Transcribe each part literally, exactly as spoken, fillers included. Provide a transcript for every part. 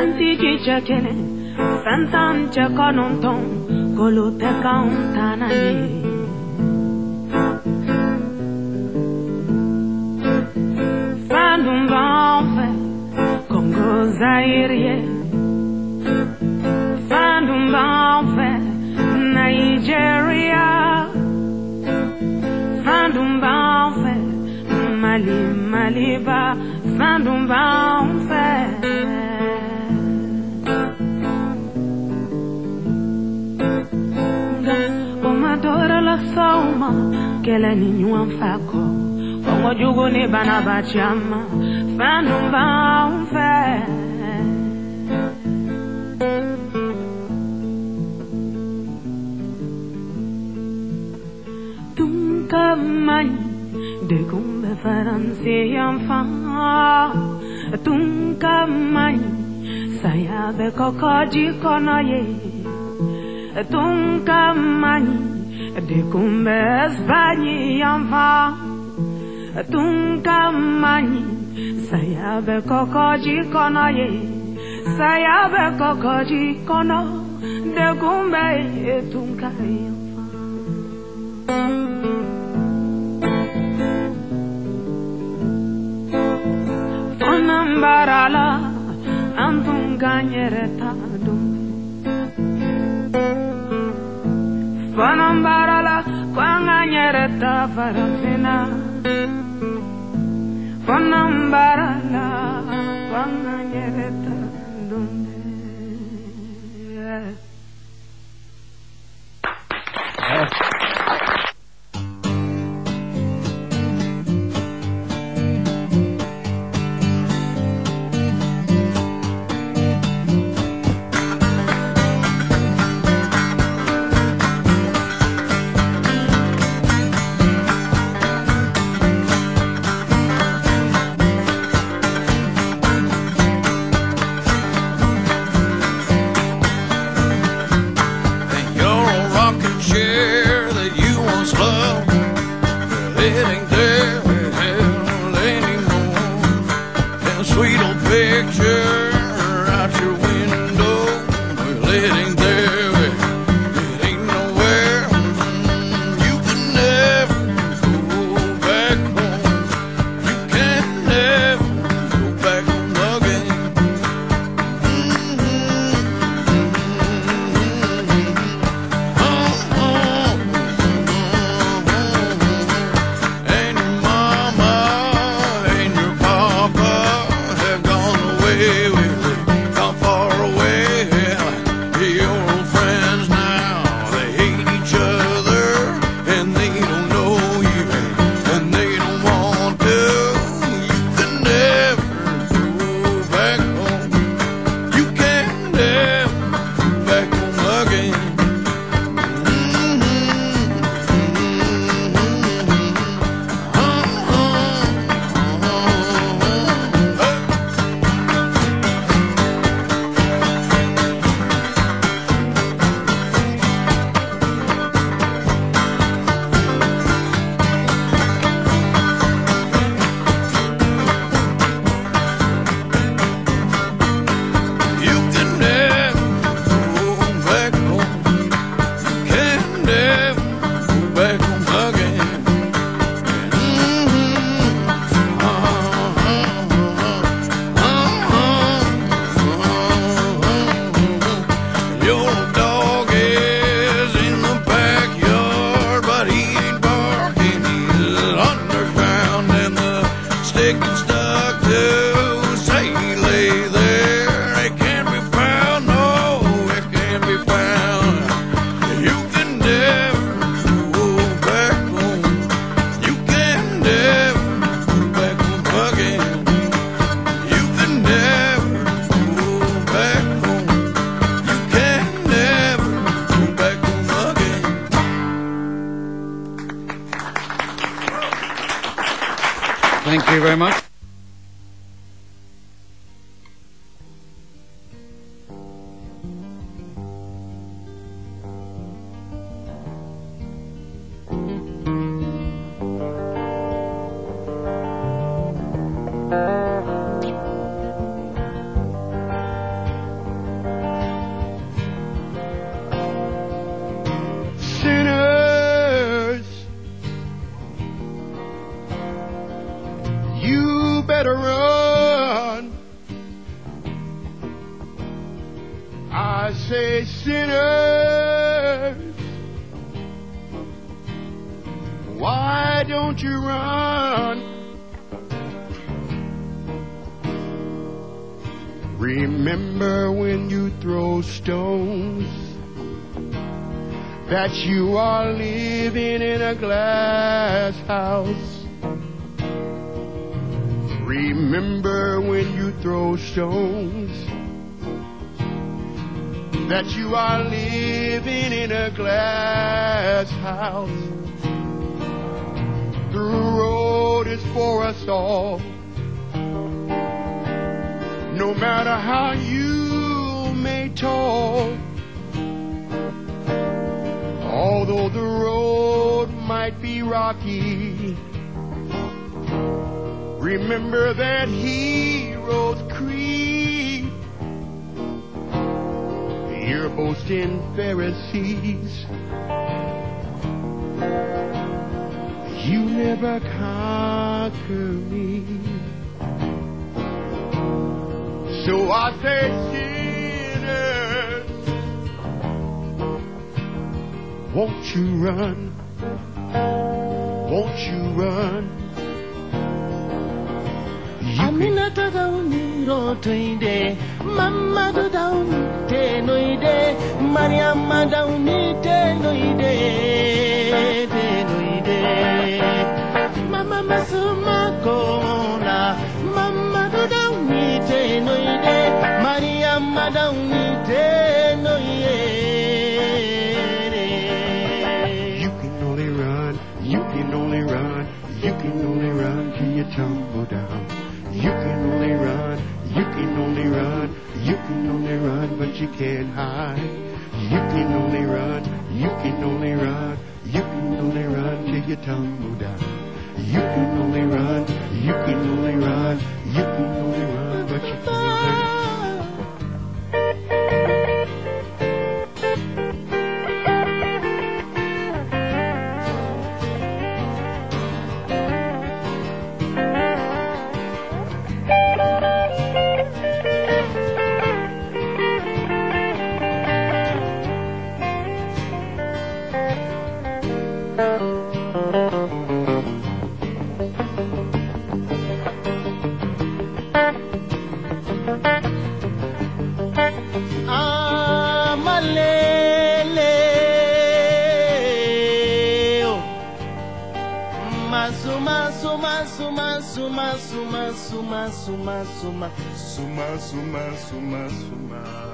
Santiki chakene, santan chakononton, kolote kauntanaye. Fandum banfe, Congo Zaire. Fandum banfe, Nigeria. Fandum banfe, Mali Maliba. Fandum banfe. Omadora la soma, que la niño anfaco. Como jugo ne banabachama, fandum banfe. Tunka mani, de kumbe faranse enfant. Tunka mani, saya be kokoji konoye. Tunka mani, de kumbe Espagne enfant. Tunka mani, saya be kokoji konoye. Saya be kokoji kono, de kumbe tunka enfant. Fonambarala, antunga nyereta dumbe. Fonambarala, kwanga nyereta farafina. Fonambarala, kwanga nyereta dumbe. Thank you very much. I say, sinners, why don't you run? Remember when you throw stones that you are living in a glass house. Remember when you throw stones that you are living in a glass house. The road is for us all. No matter how you may toil, although the road might be rocky, remember that heroes creep. You're boasting Pharisees, you never conquer me. So I say, sinners, won't you run? Won't you run? Aminata dauni rotoide, Mama dauni tenoide, Mariamma dauni tenoide, tenoide. Mama masuma kona, Mama dauni tenoide, Mariamma dauni tenoide. You can only run, you can only run, you can only run till you tumble down. You can only run, you can only run, you can only run, but you can't hide. You can only run, you can only run, you can only run till you tumble down. You can only run, you can only run, you can only run, but you can't hide. Suma, suma, suma, suma, suma, suma, suma.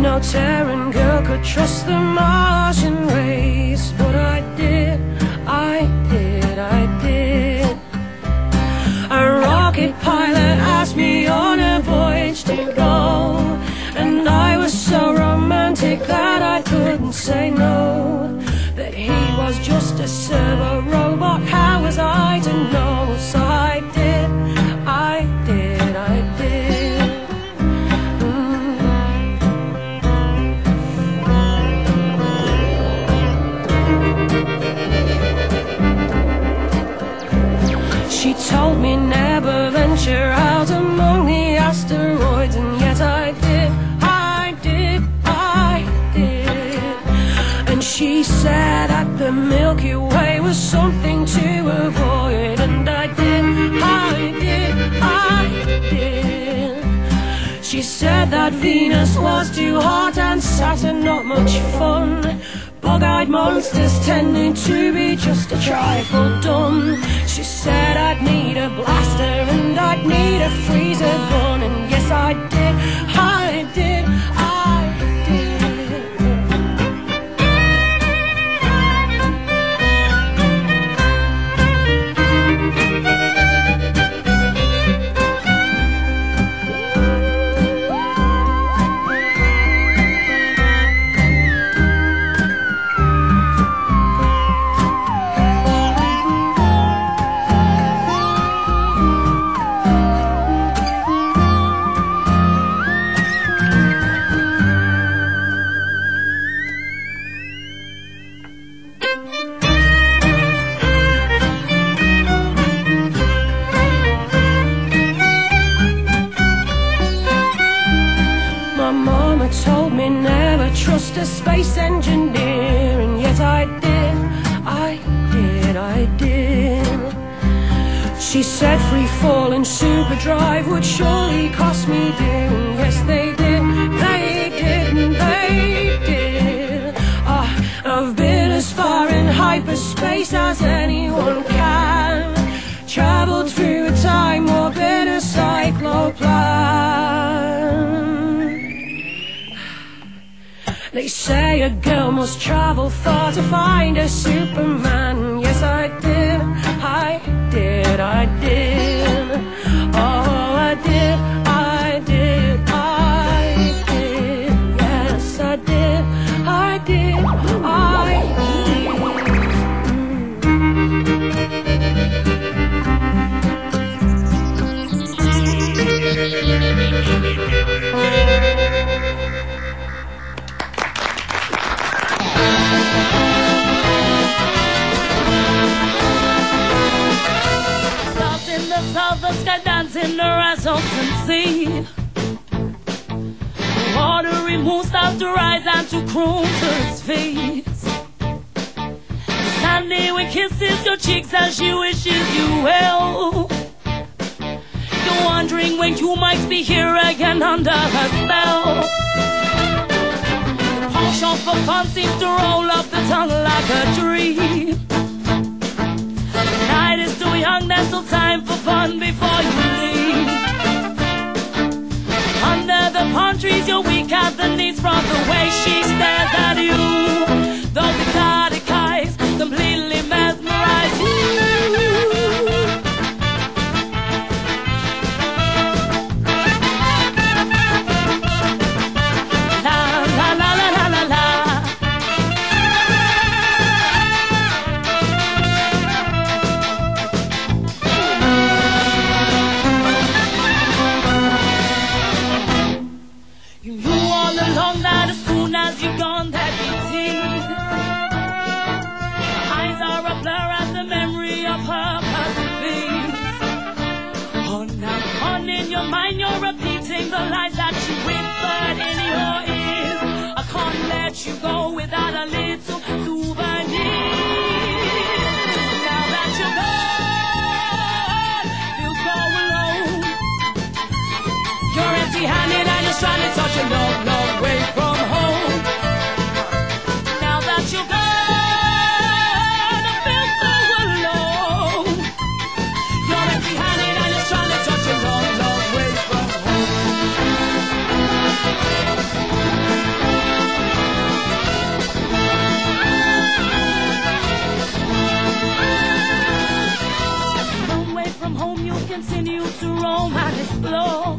no Terran girl could trust the Martian race. But I did, I did, I did. A rocket pilot asked me on a voyage to go, and I was so romantic that I couldn't say no. That he was just a servo robot, how was I to know? So I did, I did, I did. Mm. She told me never venture out among the asteroids, and yet I did, I did, I did. And she said that the Milky Way was something to avoid, and I did, I did, I did. She said that Venus was too hot and Saturn not much fun, bug-eyed monsters tending to be just a trifle dumb. She said I'd need a blaster and I'd need a freezer gun, and yes I did, I did, I did. Told me never trust a space engineer, and yet I did, I did, I did. She said free fall and superdrive would surely cost me dear, and yes they did, they did, and they did. Ah, I've been as far in hyperspace as anyone can, traveled through a time warp in a cycloplan. They say a girl must travel far to find a Superman. Yes, I did, I did, I did. Oh, I did, I did, I did. Yes, I did, I did, I did. South, the sky dancing the Rasmussen Sea. The watery moon starts to rise and to cruise to his face. Sandy wind kisses your cheeks as she wishes you well. You're wondering when you might be here again under her spell. The penchant for fun seems to roll up the tongue like a tree. The night is too young, there's still time for fun before you leave. Under the palm trees, you're weak at the knees from the way she stares at you. Those exotic eyes completely mesmerize you. La la la la la la la. You knew all along that as soon as you're gone, that you'd see. Eyes are a blur as the memory of her perseveres. On and on in your mind, you're repeating the lies that she whispered in your ears. I can't let you go without a little souvenir. Now that you're gone, feel so alone. You're empty-handed and you're stranded, such a long, long way from home. Now that you're gone, I feel so alone. You're empty-handed and you're stranded, such a long, long way from home. home and explore.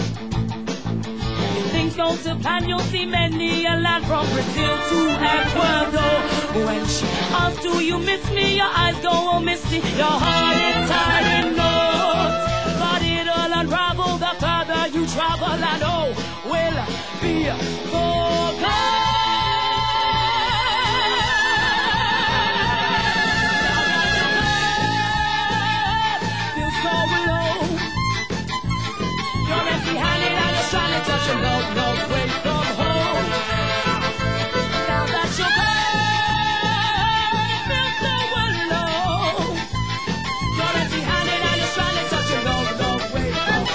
If things go to plan, you'll see many a land from Brazil to Ecuador. When she asks, do you miss me? Your eyes go all misty, your heart is tied in knots. But it'll unravel the further you travel, and oh, will be forgotten. Touch your love, love, way from home. Now that you're gone, feel so alone. You're empty-handed and you're trying to touch your love, love, way from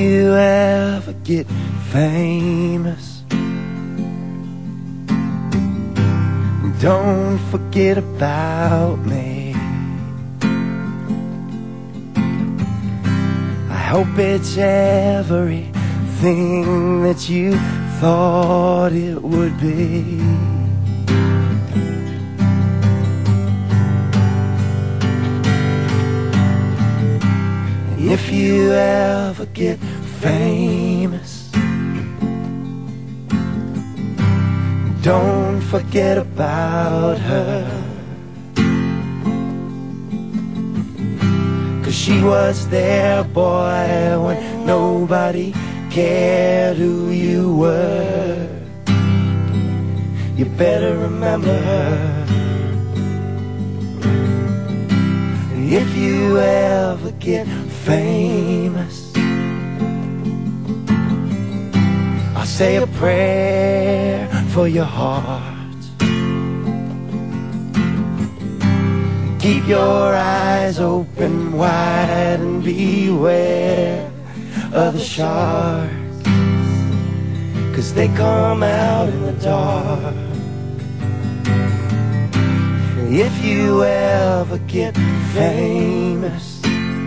you ever get famous, don't forget about me. I hope it's everything that you thought it would be. And if you ever get famous, don't forget about her, 'cause she was there, boy, when nobody cared who you were. You better remember her. If you ever get famous, I'll say a prayer for your heart. Keep your eyes open wide and beware of the sharks, 'cause they come out in the dark. If you ever get famous,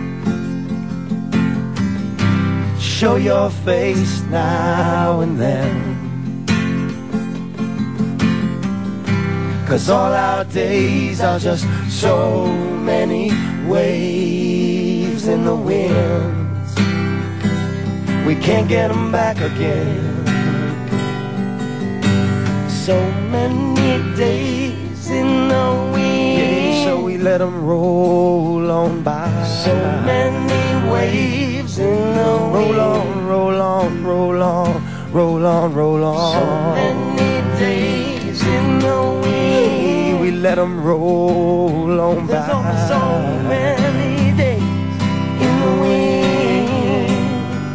show your face now and then, 'cause all our days are just so many waves in the winds. We can't get them back again. So many days in the wind, yeah, so we let them roll on by. So many waves in the wind, roll on, roll on, roll on, roll on, roll on. So many days in the wind, we let them roll on by. There's only so many days in the wind.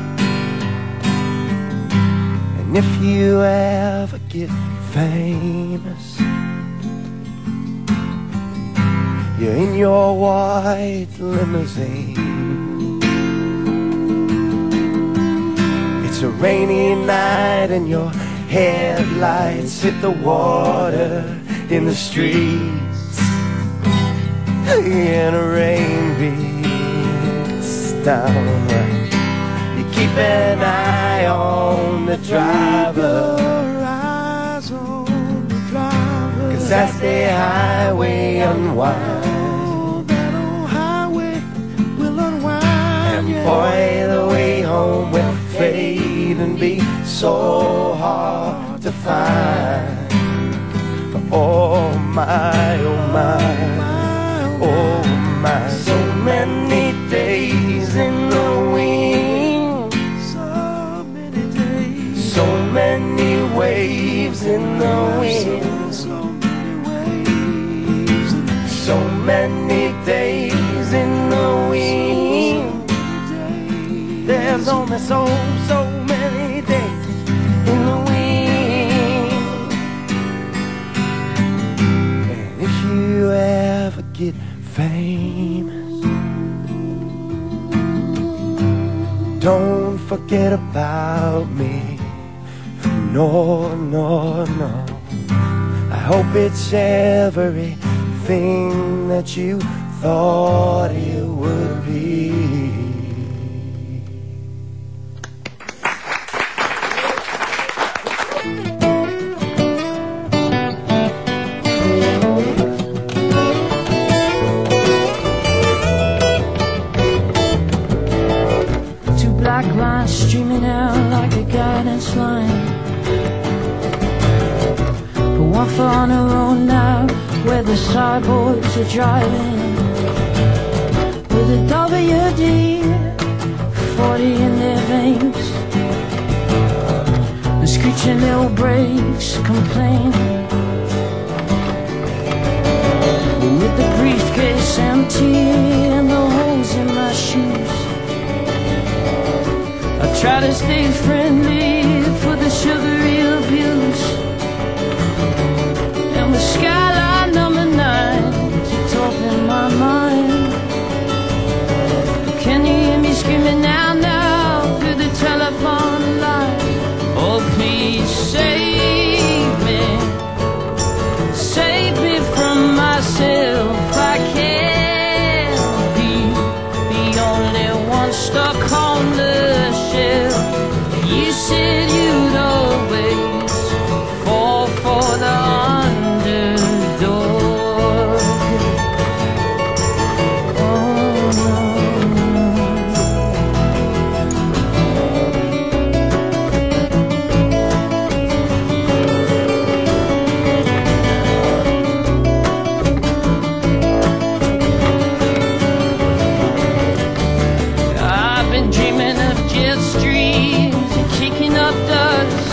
And if you ever get famous, you're in your white limousine, it's a rainy night and your headlights hit the water in the streets, and a rain beats down. You keep an eye on the driver, as the highway unwinds, that old highway will unwind. And boy, the way home will fade and be so hard to find. Oh my, oh my, oh my. So many days in the wind, so many days, so many waves in the wind. So many days in the wind, there's only so, so many days in the wind. And if you ever get famous, don't forget about me. No, no, no. I hope it's everything that you thought it would be. Two black lines streaming out like a guidance line, but one for on the road now, where the sideboards are driving, with a W D forty in their veins, and screeching little brakes complain, with the briefcase empty and the holes in my shoes. I try to stay friendly for the sugary abuse, and the skyline number nine ticked off in my mind. Can you hear me screaming now, now, through the said you'd always fall for the underdog. Dreaming of jet streams and kicking up dust,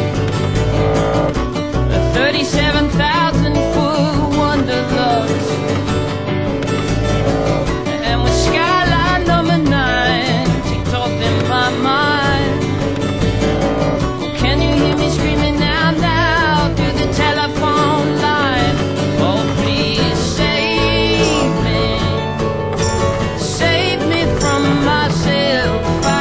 a thirty-seven thousand foot wanderlust, and with skyline number nine ticked off in my mind. Oh, can you hear me screaming now, now through the telephone line? Oh, please save me, save me from myself.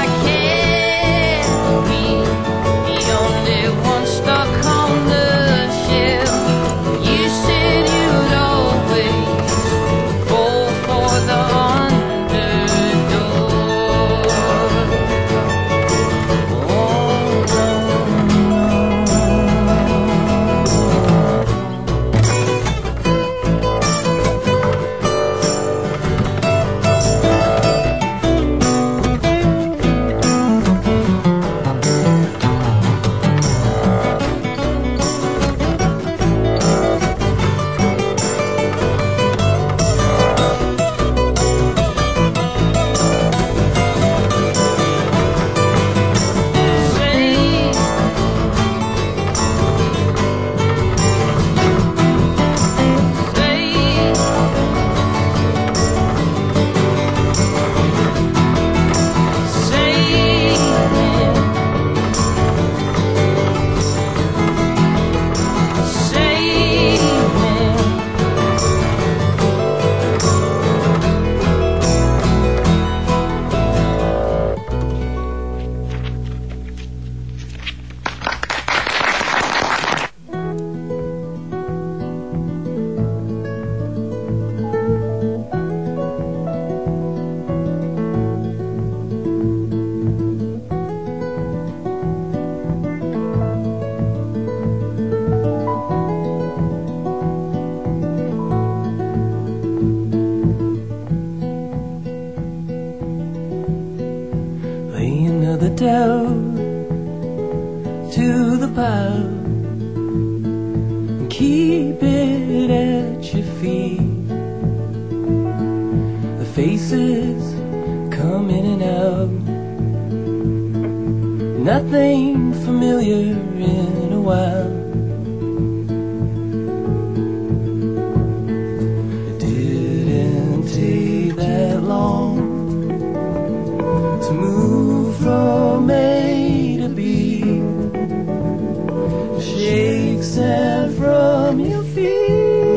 Another down to the pile and keep it at your feet. The faces come in and out, nothing familiar in a while. It didn't take that long to move from A to B, shake sand from your feet.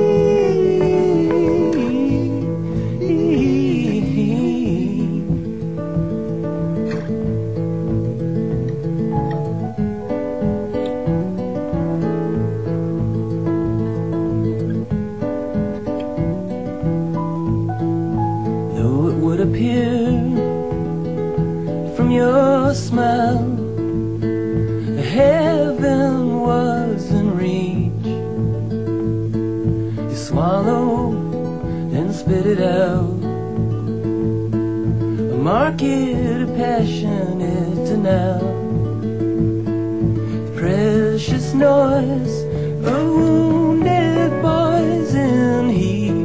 Though it would appear from your smile heaven was in reach, you swallow and spit it out, a market of passionate denial, the precious noise of wounded boys in heat.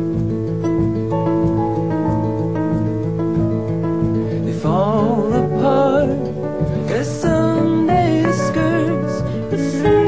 They fall apart as Sunday skirts the sea.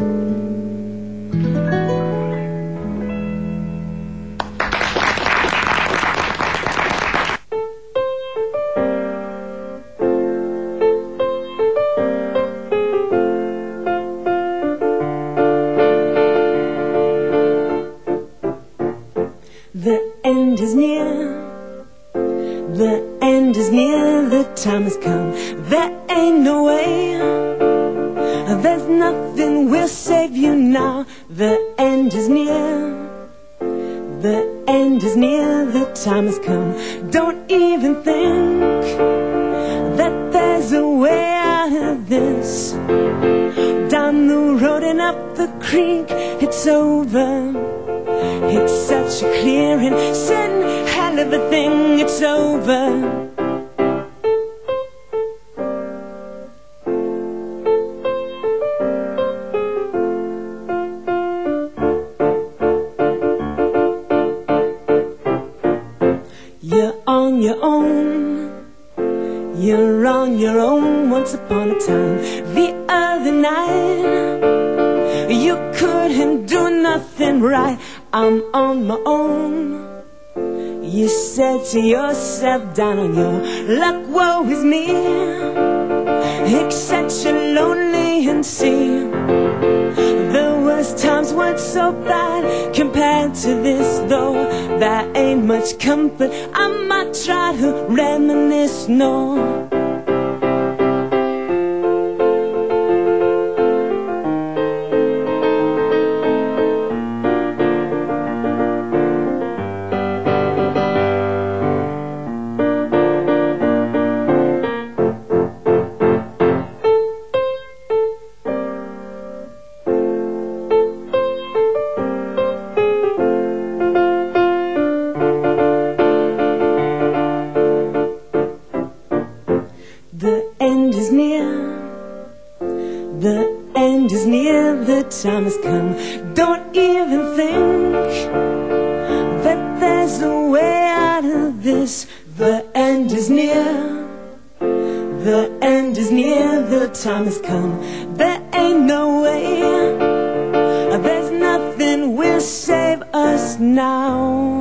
The end is near. The end is near. The time has come. There ain't no way. There's nothing will save you now. The end is near. The end is near. The time has come. Don't even think that there's a way out of this. Down the road and up the creek, it's over. It's such a clear and certain hell of a thing. It's over. You're on your own. You're on your own. Once upon a time, the other night, you couldn't do nothing right. I'm on my own. You said to yourself, down on your luck, woe is me. It's such a lonely and sea. The worst times weren't so bad compared to this, though there ain't much comfort. I might try to reminisce, no. The end is near. The end is near. The time has come. Don't even think that there's a way out of this. The end is near. The end is near. The time has come. There ain't no way. There's nothing will save us now.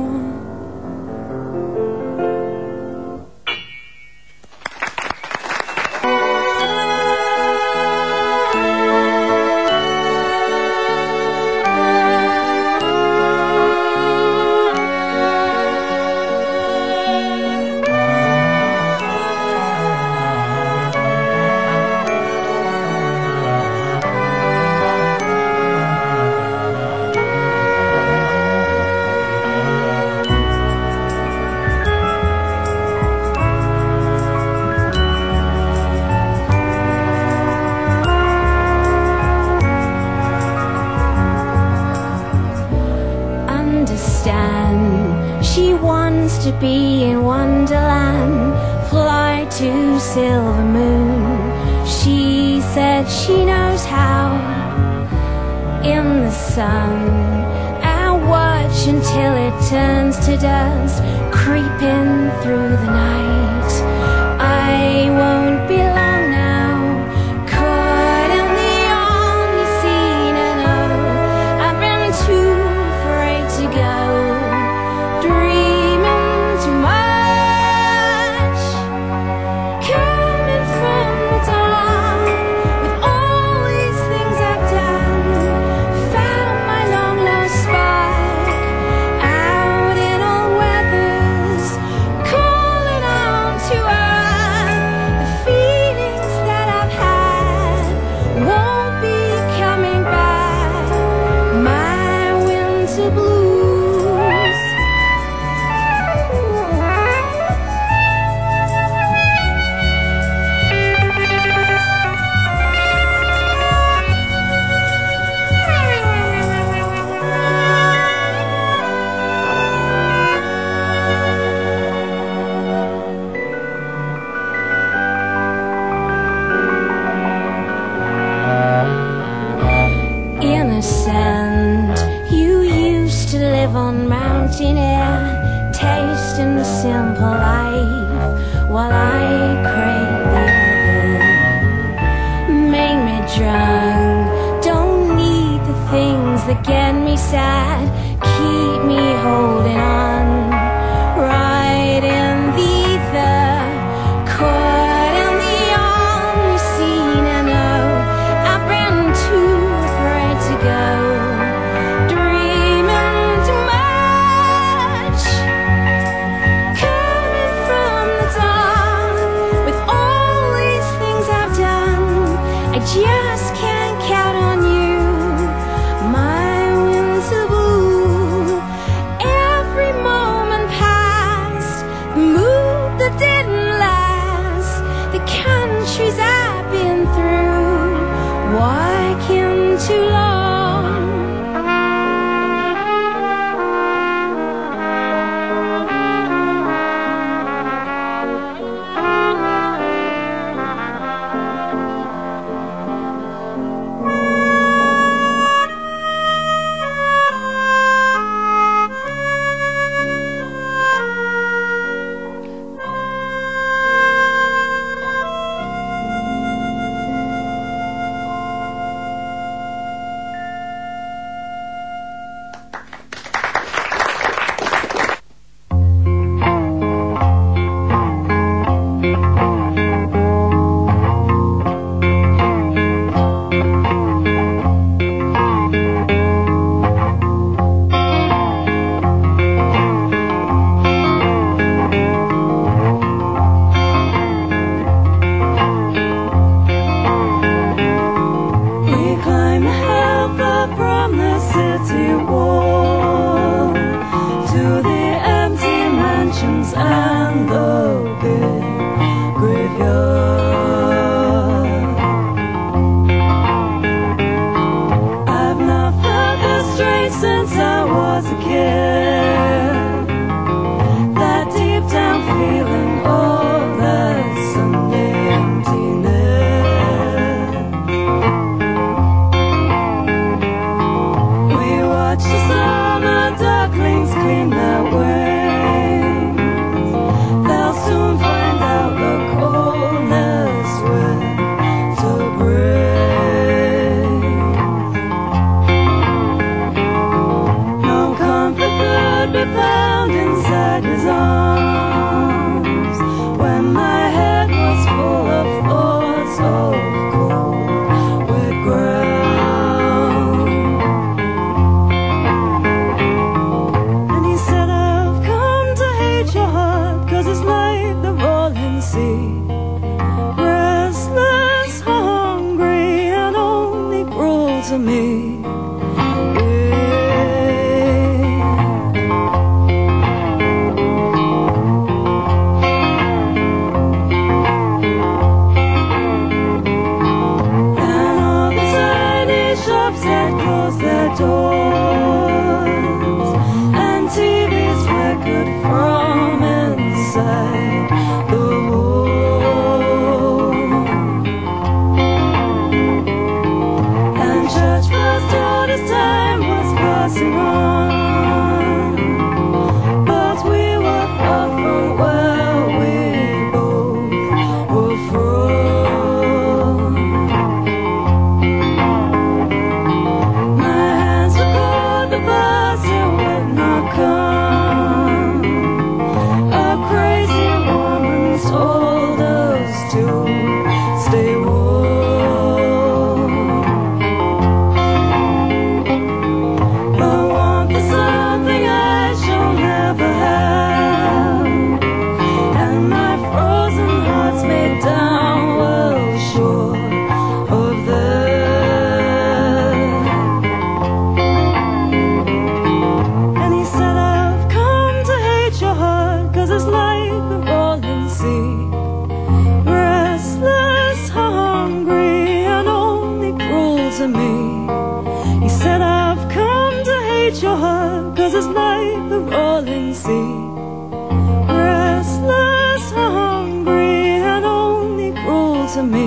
She wants to be in Wonderland, fly to Silver Moon. She said she knows how. In the sun, I'll watch until it turns to dust, creeping through the night. I won't be long now, caught in the only scene I know. I've been too afraid to go, dreaming too much, coming from the dark with all these things I've done. Found my long lost spark out in all weathers, calling on to earth. The feelings that I've had won't be coming back. My winter blues. Innocent, you used to live on mountain air, tasting the simple life, while I craved the other. Make me drunk, don't need that get me sad keep me holding on. Right in the ether, caught in the unseen, I know I've been too afraid to go. Dreaming too much, coming from the dark. With all these things I've done, I just can't count on you, my winter blue. Every moment passed, the mood that didn't last, the countries I've been through, why came too long? And the big graveyard, I've not felt this strange since I was a kid. That deep down feeling of that Sunday emptiness. We watched the summer ducklings clean their way. Soon find out the coldness winter brings. No comfort could be found inside his arms when my head was full of thoughts of cold wet ground. And he said, I've come to hate your heart, 'cause it's like the rolling sea, restless, hungry, and only cruel to me. And all the tiny shops that closed their doors, and T Vs flickered from inside the home, and church bells told us time was passing on, but we were far from where we both were from. My hands were cold, the bus it would not come. A crazy woman told us to stay warm. But warmth is something I shall never have, and my frozen heart's made down well short of that. And he said, I've come to hate your heart, 'cause it's like the rolling sea, restless, hungry, and only cruel to me. He said, I've come to hate your heart, 'cause it's like the rolling sea, restless, hungry, and only cruel to me.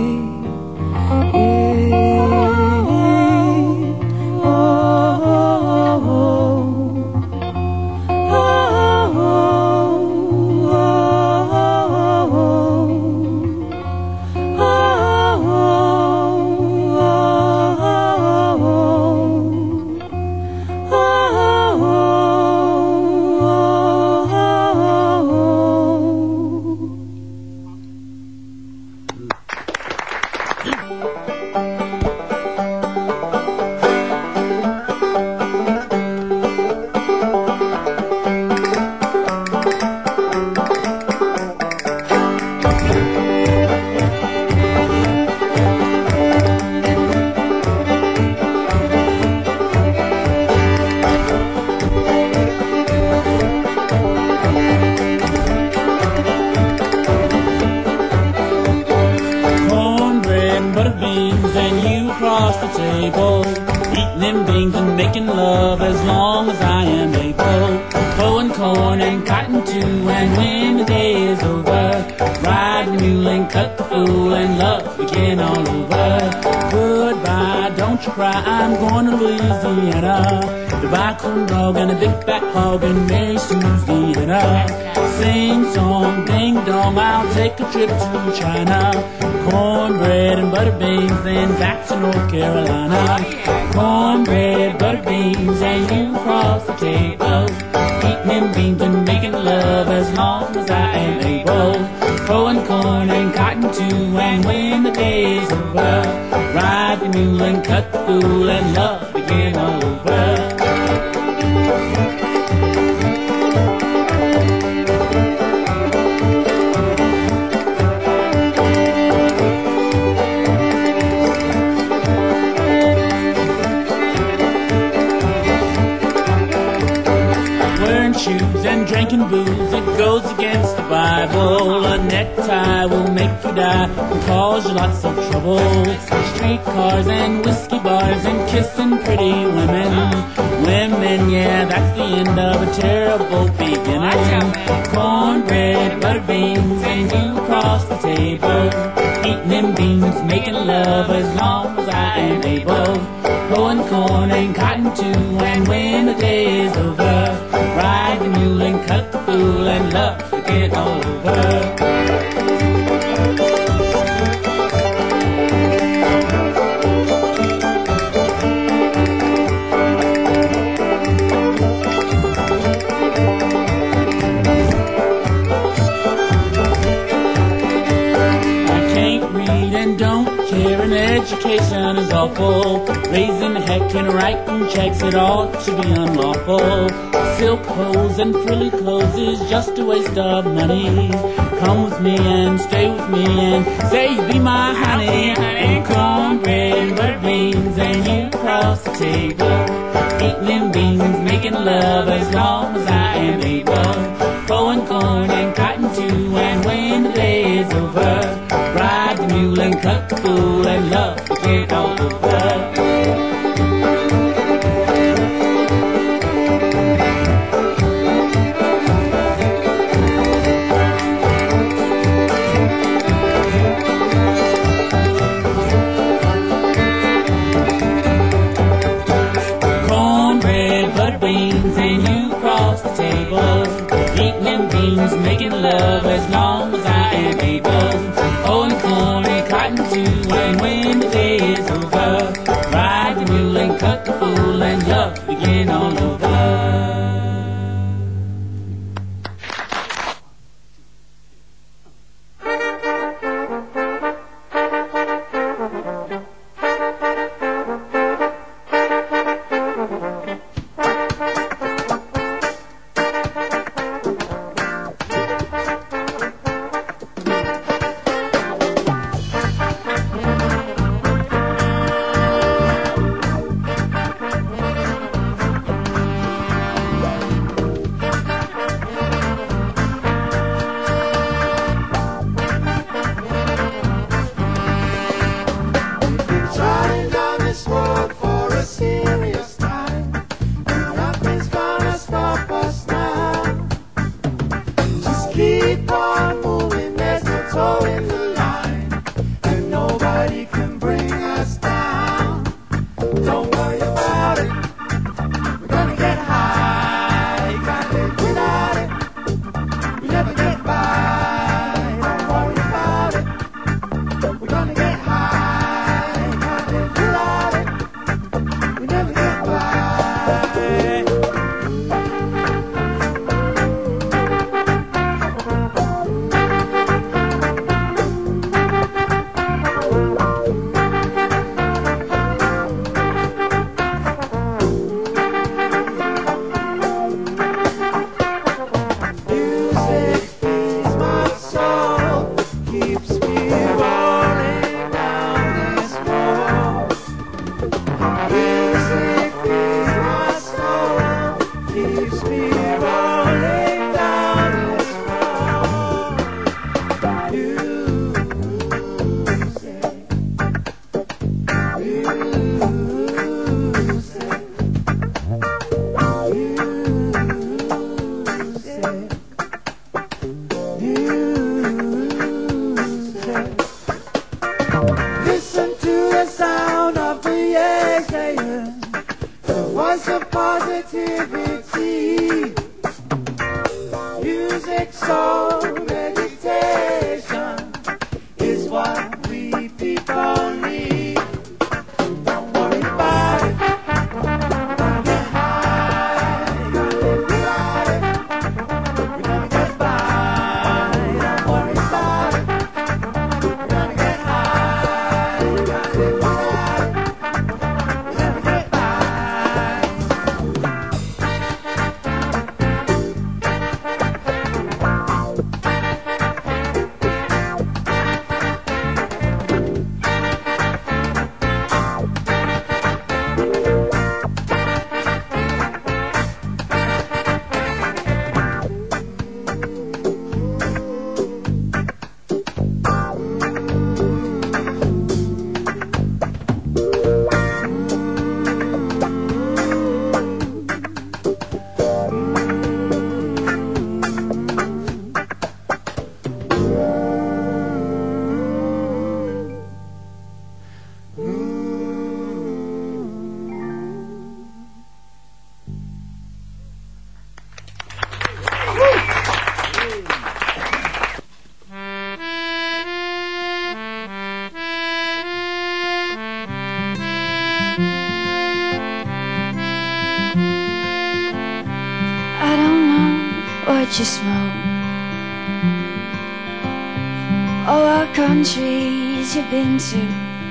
eating them beans and making love as long as I am able. Hoeing corn and cotton too, and when the day is over, ride the mule and cut the fool and love begin all over. Goodbye, don't you cry, I'm going to Louisiana to buy a corn dog and a big fat hog and Mary Louisiana. Sing song, ding dong, I'll take a trip to China. Cornbread and butter beans, then back to North Carolina. Cornbread, butter beans, and you cross the table. Eating them beans and making love as long as I am able. Hoeing corn and cotton too, and when the day is over, ride the mule and cut the fool and love begin all over. Shoes and drinking booze, it goes against the Bible. A necktie will make you die and cause you lots of trouble. Streetcars and whiskey bars and kissing pretty women. Women, yeah, that's the end of a terrible beginning. Cornbread, butter beans, and you cross the table. Eating them beans, making love as long as I am able. Hoeing corn and cotton too, and when the day is over, ride the mule and cut the fool and love to get over. And education is awful. Raising heck and writing checks, it ought to be unlawful. Silk hose and frilly clothes is just a waste of money. Come with me and stay with me and say you be my honey. And cornbread, butter beans, and you cross the table. Eating them beans, making love as long as I am able. Hoeing corn and cotton too, and when the day is over, ride the mule and cut the fool and love to get all over. Cornbread, butter beans, and you cross the table. Eating them beans, making love as long as I am able. Hoeing corn and cotton too, and when the day is over, voice of positivity. Music, soul, meditation is what we people need. Don't worry about it. Gonna get high. Gonna live your life. We're gonna get by. Don't worry about it. We're gonna get high. Gonna live your life. We're gonna get by. I don't know what you smoke or what countries you've been to.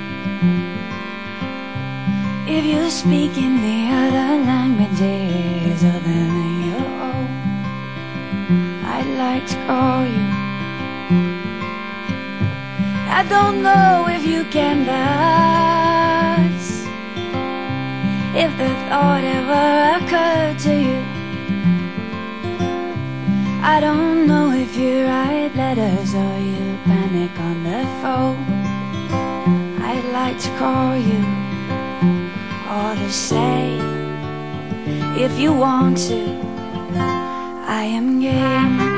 If you speak in the other languages other than your own, I'd like to call you. I don't know if you can dance, if the thought ever occurred to you. I don't know if you write letters or you panic on the phone. I'd like to call you all the same. If you want to, I am game.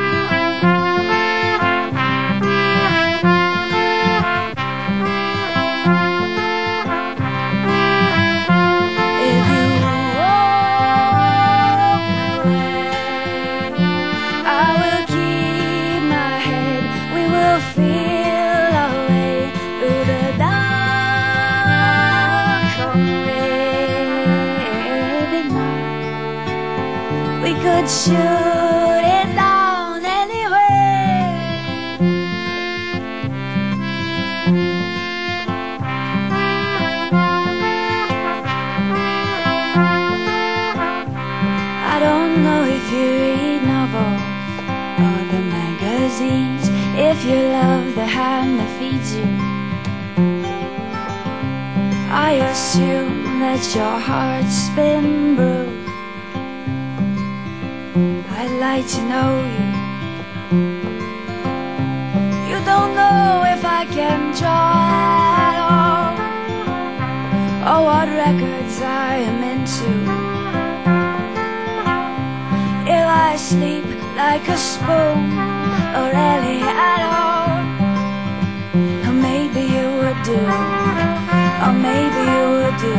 Shoot it down anyway. I don't know if you read novels or the magazines, if you love the hand that feeds you. I assume that your heart's been bruised. I'd like to know you. You don't know if I can draw at all, or what records I am into. If I sleep like a spoon, or really at all, or maybe you would do, or maybe you would do.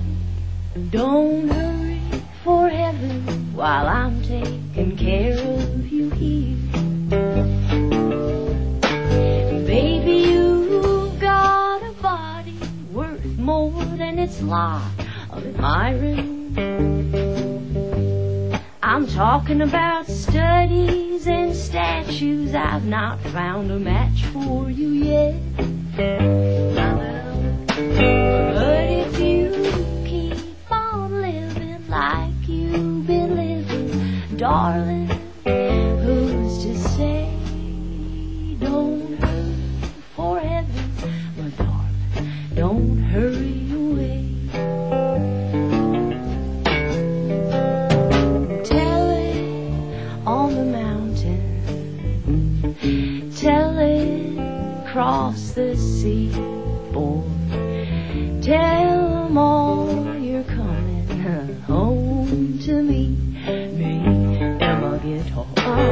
Don't hurry for heaven while I'm taking care of Talking about studies and statues, I've not found a match for you yet. But if you keep on living like you've been living, darling, who's to say don't hurry for heaven, my darling, don't hurry away. Tell it on the mountain, tell it across the sea, boy. Tell them all you're coming home to me, me and my guitar.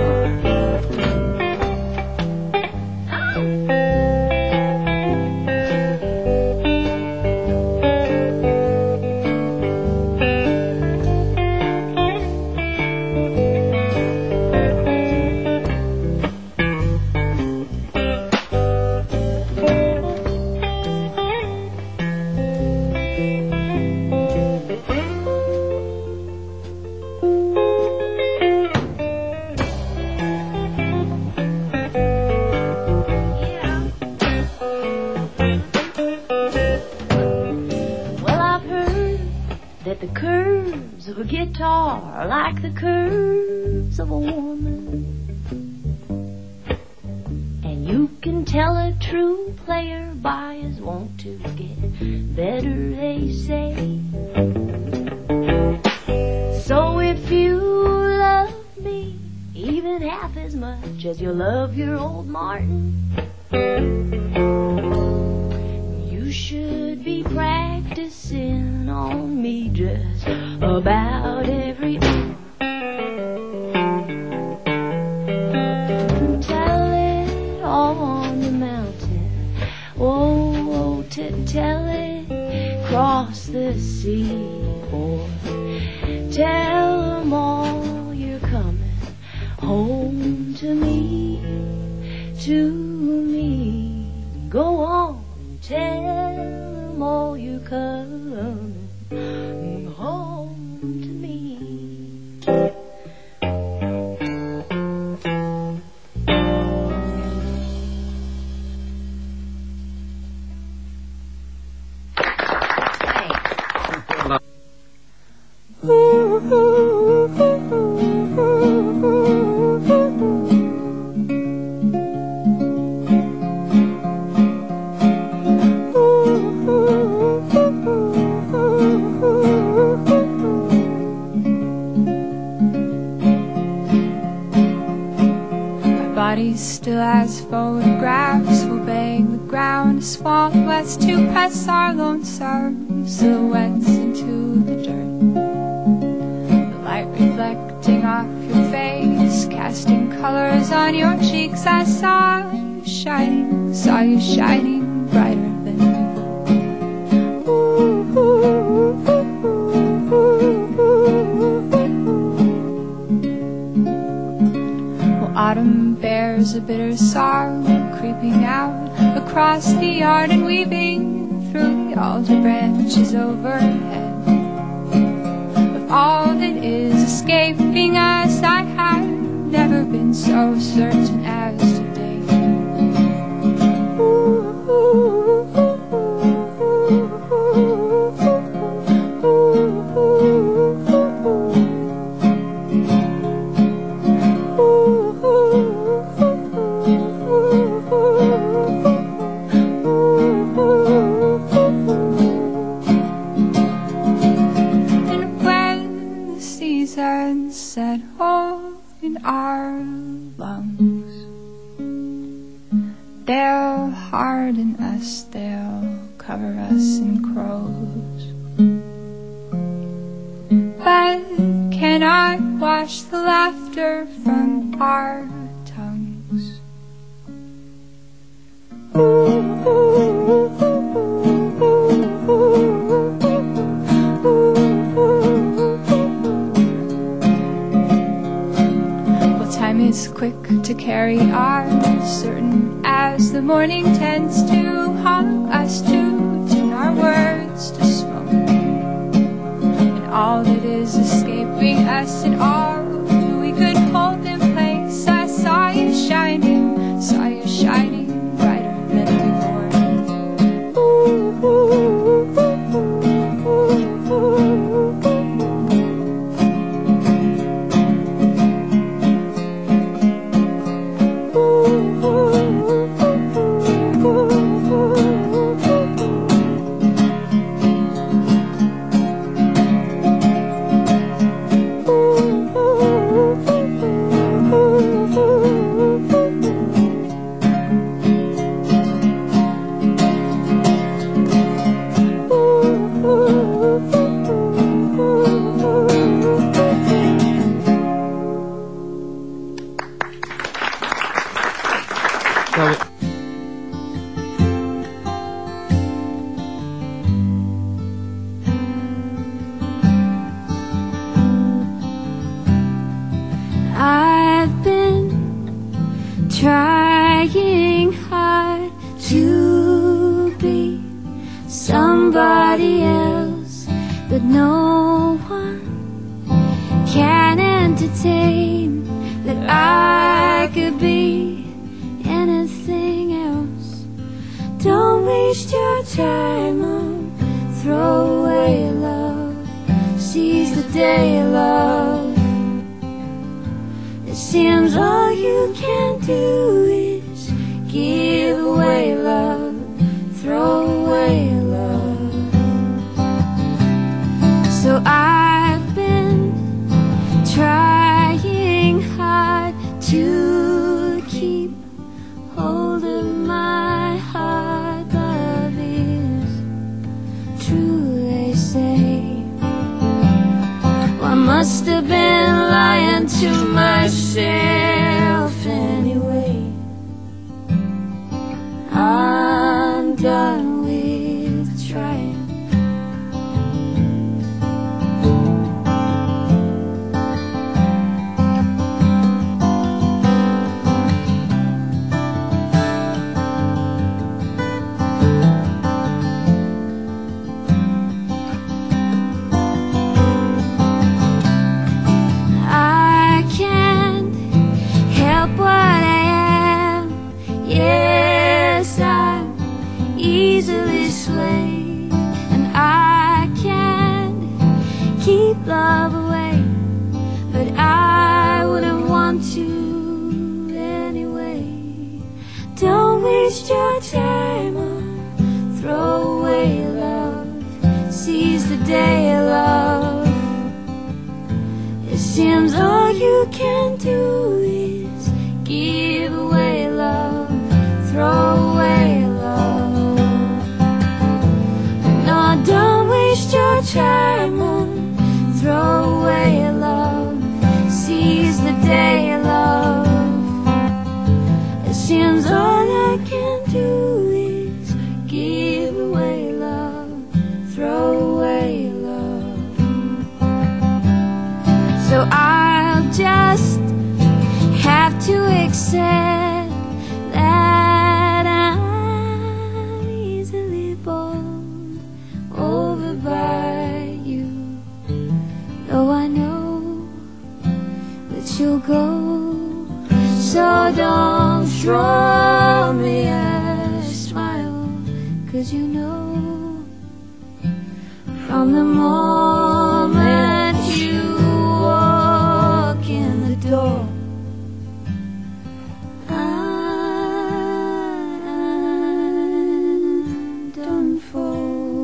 The curves of a guitar are like the curves of a woman, and you can tell a true player by his want to get better, they say. So if you love me even half as much as you love your old Martin, you should be practicing on me just about every hour. Tell it on the mountain, oh, oh t- tell it across the sea, boy. Tell them all you're coming home to me, to me. Go on, tell them all you're coming home to me. Still as photographs will beg the ground to swamp us to press our lonesome silhouettes into the dirt. The light reflecting off your face, casting colors on your cheeks. I saw you shining, saw you shining brighter than before. Ooh, ooh, ooh, ooh, ooh. Well, autumn bears a bitter sorrow creeping out across the yard and weaving through the alder branches overhead. Of all that is escaping us, I have never been so certain as today. Ooh, ooh, ooh, set hole in our lungs. They'll harden us, they'll cover us in crows, but cannot wash the laughter from our tongues. Ooh, ooh, ooh, ooh, ooh, ooh. Is quick to carry on, certain as the morning tends to hollow us to tune our words to smoke, and all that is escaping us and all who So I've been trying hard to be somebody else, but no one can entertain that I could be anything else. Don't waste your time on throwaway love. Seize the day, love. It seems all you can do is give away love, throw away love. So I've been trying hard to keep hold of my heart. Love is true, they say. Well, I must have been lying to myself anyway. I'm done with trying. I can't help what I am. Yes, I'm easily swayed, and I can't keep love away, but I wouldn't want to anyway. Don't waste your time on throwaway love. Seize the day, love. It seems all you can do is give away love, throw away love. No, don't waste your time on throw away love. Seize the day, love. It seems all I can do is give away love, throw away love. So I'll just have to accept that I'm easily bowled over by you, though I know that you'll go. So don't throw me a smile, 'cause you know from the moment you walk in the door, I'm done for.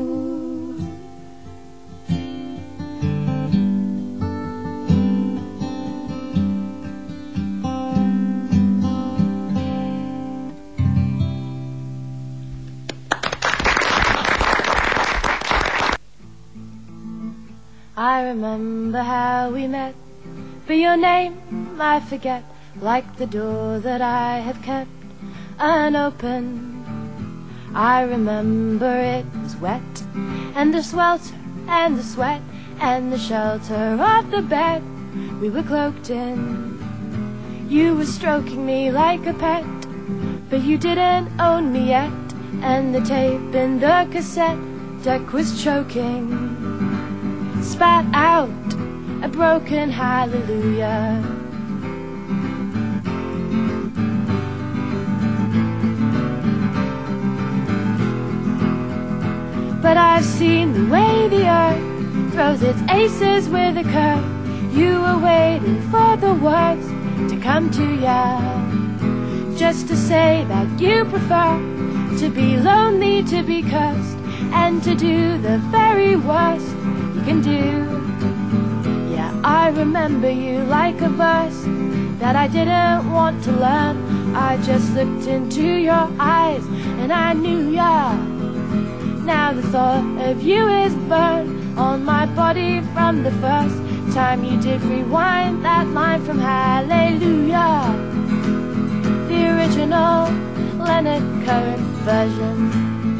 I remember how we met, but your name I forget, like the door that I have kept unopened. I remember it was wet, and the swelter, and the sweat, and the shelter of the bed we were cloaked in. You were stroking me like a pet, but you didn't own me yet, and the tape in the cassette deck was choking. Spat out a broken hallelujah. But I've seen the way the earth throws its aces with a curve. You were waiting for the words to come to ya, just to say that you prefer to be lonely, to be cursed, and to do the very worst you can do. Yeah, I remember you like a verse that I didn't want to learn. I just looked into your eyes and I knew ya. Now the thought of you is burned on my body from the first time you did rewind that line from Hallelujah. The original current version.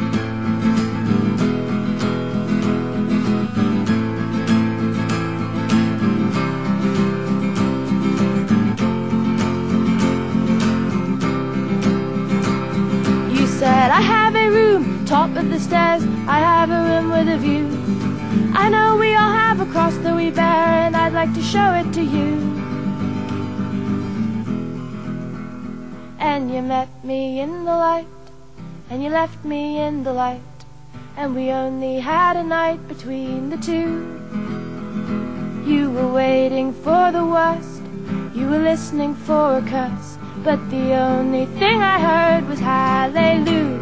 You said, I have a room, top of the stairs, I have a room with a view. I know we all have a cross that we bear, and I'd like to show it to you. And you met me in the light, and you left me in the light, and we only had a night between the two. You were waiting for the worst, you were listening for a curse, but the only thing I heard was hallelujah.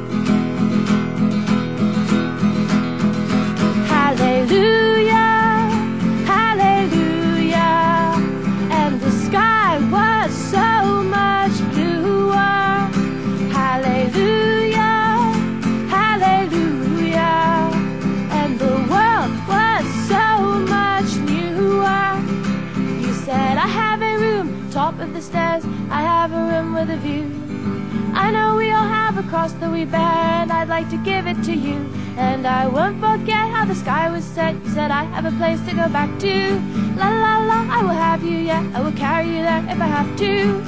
Hallelujah, hallelujah, and the sky was so much bluer. Hallelujah, hallelujah, and the world was so much newer. You said, I have a room, top of the stairs, I have a room with a view. I know we all have a cross that we bear, and I'd like to give it to you. And I won't forget how the sky was set. You said, I have a place to go back to. La la la, I will have you, yeah, I will carry you there if I have to.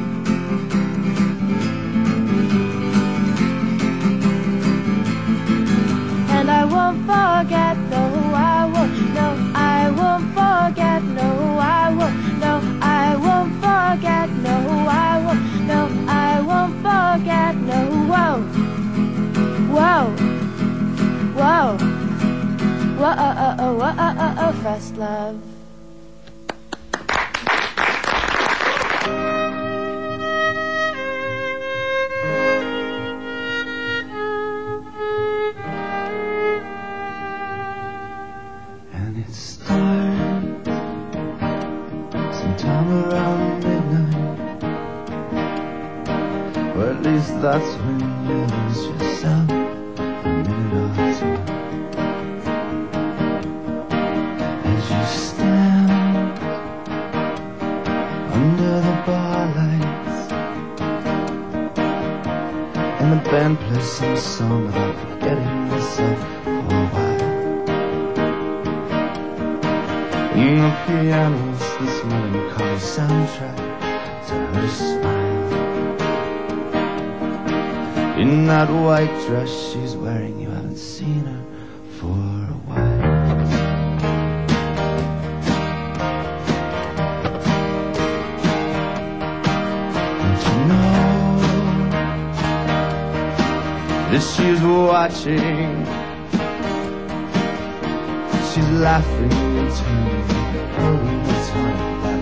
And I won't forget, no, I won't, no, I won't forget, no, I won't, no, I won't forget, no, I won't, no, I won't forget, no, whoa, whoa, whoa, whoa, oh, oh, oh, whoa, oh, oh, oh, first love. That's when you lose yourself a minute or two, as you stand under the bar lights, and the band plays some song about forgetting yourself for a while. In the piano's this melancholy soundtrack to her smile. In that white dress she's wearing, you haven't seen her for a while. Don't you know that she's watching? She's laughing and turning over the time like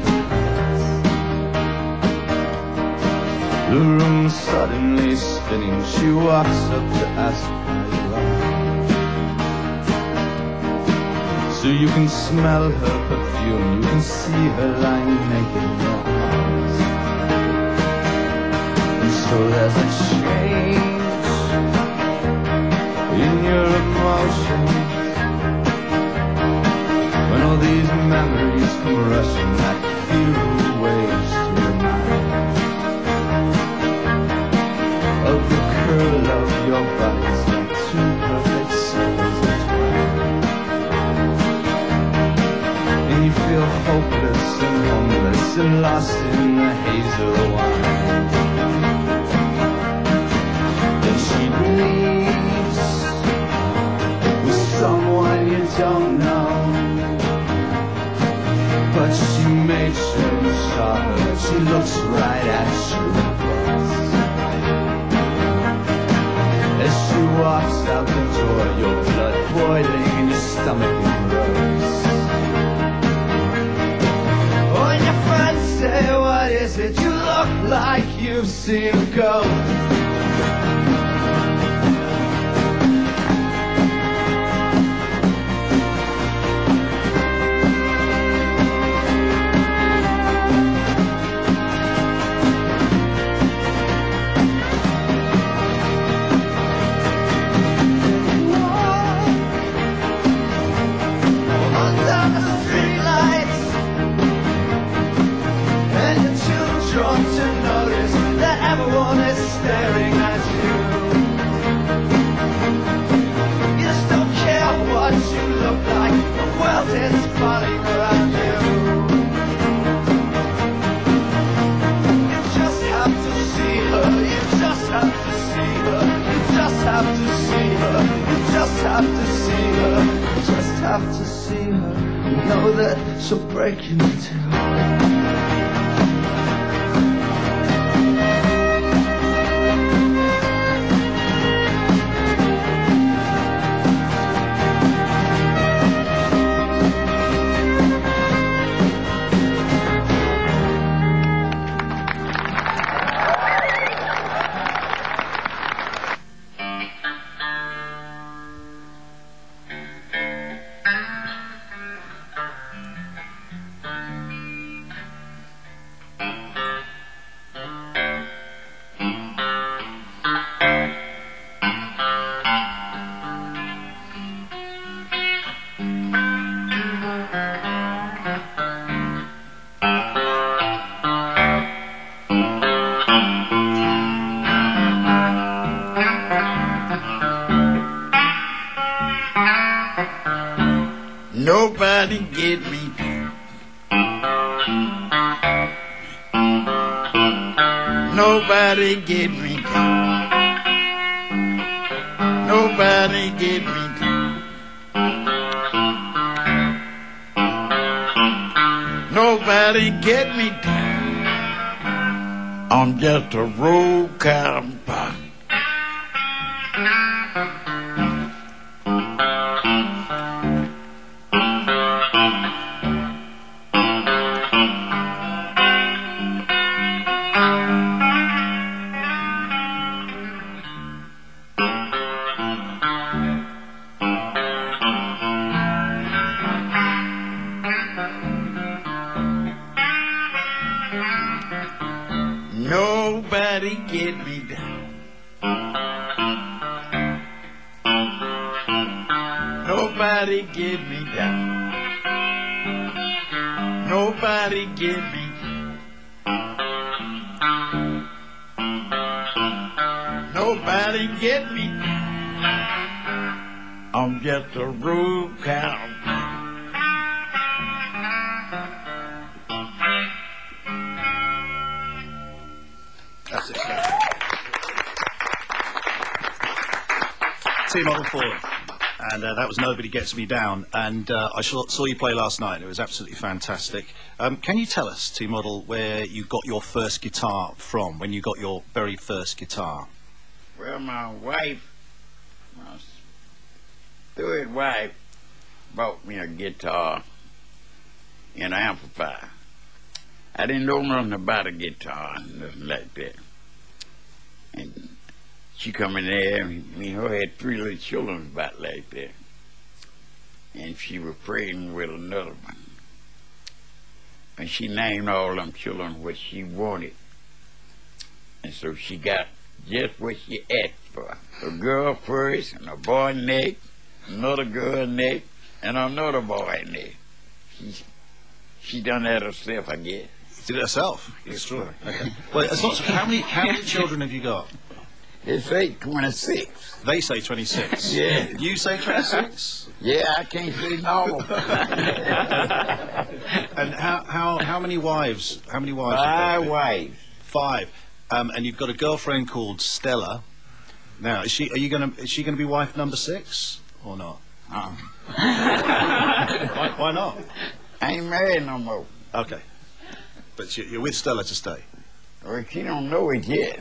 the room suddenly spinning, she walks up to ask how you are. So you can smell her perfume, you can see her lying naked in your arms. And so there's a change in your emotions when all these memories come rushing like fever waves to your mind. Of the curl of your bodies like two perfect circles entwined, and you feel hopeless and homeless and lost in the haze of wine. Then she leaves with someone you don't know, but she made sure you saw her. She looks right at you. As she walks out the door, your blood boiling and your stomach grows. Oh, and your friends say, what is it? You look like you've seen a ghost. Drunk to notice that everyone is staring feel it, so break your tail. Nobody get me. Nobody get me. Nobody get me. Nobody get me. I'm just a road cowboy. Nobody get me down. Nobody get me down. Nobody get me down. Nobody get me down. I'm just a road cowboy. That's it. T Model four, and uh, that was Nobody Gets Me Down, and uh, I saw, saw you play last night. It was absolutely fantastic. Um, can you tell us, T Model, where you got your first guitar from, when you got your very first guitar? Well, my wife, my third wife, bought me a guitar and an amplifier. I didn't know nothing about a guitar and nothing like that. And she come in there, and me and her had three little children about like that. And she was pregnant with another one. And she named all them children what she wanted. And so she got just what she asked for. A girl first, and a boy next, another girl next, and another boy next. She, she done that herself, I guess. Did it herself? Extraordinary. Okay. Well, it's not, how many how many children have you got? They say twenty-six. They say twenty-six. Yeah. You say twenty-six? Yeah, I can't say no. And how how how many wives? How many wives? Five wives. Five. Um, and you've got a girlfriend called Stella. Now, is she? Are you gonna? Is she gonna be wife number six or not? Uh. why, why not? I ain't married no more. Okay. But you're with Stella to stay. Well, she don't know it yet.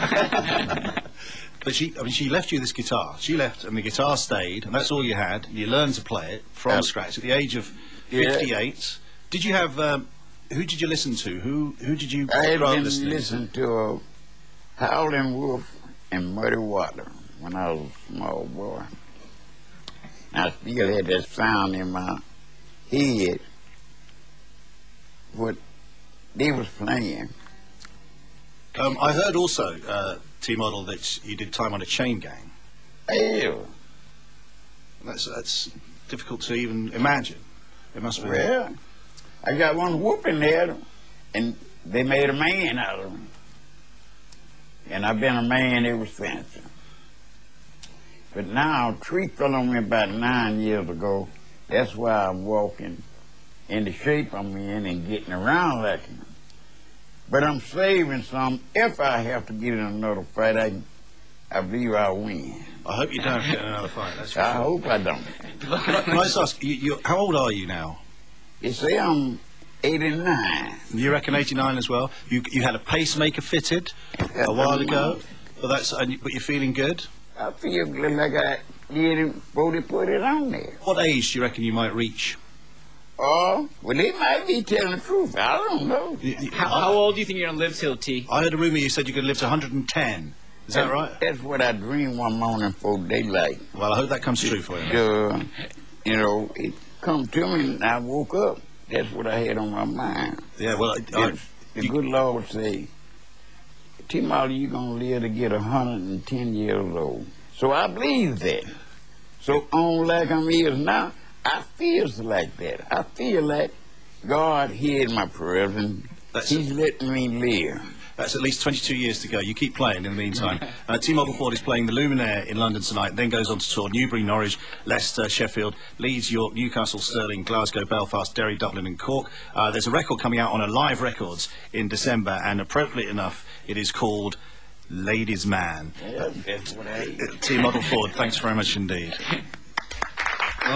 But she, I mean, she left you this guitar. She left, and the guitar stayed, and that's all you had. And you learned to play it from um, scratch at the age of fifty-eight. Yeah. Did you have? Um, who did you listen to? Who who did you? I had been listening listening to uh, Howlin' Wolf and Muddy Water when I was a small boy. I still had that sound in my head. What they was playing. Um, I heard also, uh, T Model, that you did time on a chain gang. Ew. That's that's difficult to even imagine. It must be. Well, I got one whooping there, and they made a man out of him. And I've been a man ever since. But now, a tree fell on me about nine years ago. That's why I'm walking in the shape I'm in and getting around like him. But I'm saving some. If I have to get in another fight, I, I believe I'll win. I hope you don't get in another fight. That's I sure. hope I don't. Can I, can I just ask, you, you, how old are you now? You say I'm eighty-nine. You reckon eighty-nine as well? You you had a pacemaker fitted a while ago, but that's and you, but you're feeling good. I feel like I did it before they put it on there. What age do you reckon you might reach? Oh, well, they might be telling the truth. I don't know. How, how old do you think you're gonna live till, T? I heard a rumor you said you could live to one hundred and ten. Is that right? That's what I dreamed one morning before daylight. Well, I hope that comes true for you. Uh, you know, it come to me and I woke up. That's what I had on my mind. Yeah, well, I, I, the you, good Lord say, T-Molly, you're going to live to get one hundred and ten years old. So I believe that. So on like I'm here now, I feel like that. I feel like God heard my prayers and That's He's letting me live. That's at least twenty-two years to go. You keep playing in the meantime. uh, T-Mobile Ford is playing the Luminaire in London tonight, then goes on to tour Newbury, Norwich, Leicester, Sheffield, Leeds, York, Newcastle, Stirling, Glasgow, Belfast, Derry, Dublin and Cork. Uh, there's a record coming out on a Live Records in December, and appropriately enough, it is called Ladies Man. Yeah, that's what I... T-Model Ford, thanks very much indeed.